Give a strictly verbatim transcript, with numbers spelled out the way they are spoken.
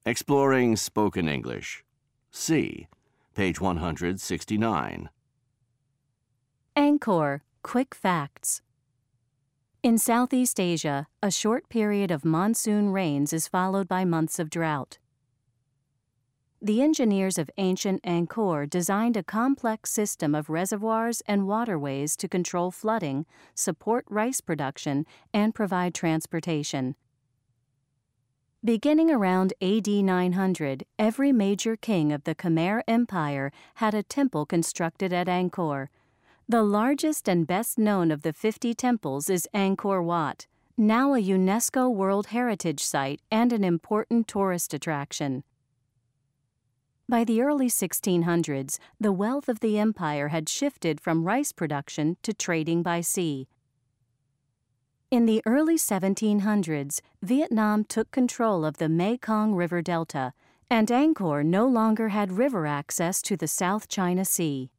Exploring Spoken English. C. Page one hundred sixty-nine. Angkor, Quick Facts. In Southeast Asia, a short period of monsoon rains is followed by months of drought. The engineers of ancient Angkor designed a complex system of reservoirs and waterways to control flooding, support rice production, and provide transportation. Beginning around A D nine hundred, every major king of the Khmer Empire had a temple constructed at Angkor. The largest and best known of the fifty temples is Angkor Wat, now a UNESCO World Heritage Site and an important tourist attraction. By the early sixteen hundreds, the wealth of the empire had shifted from rice production to trading by sea. In the early seventeen hundreds, Vietnam took control of the Mekong River Delta, and Angkor no longer had river access to the South China Sea.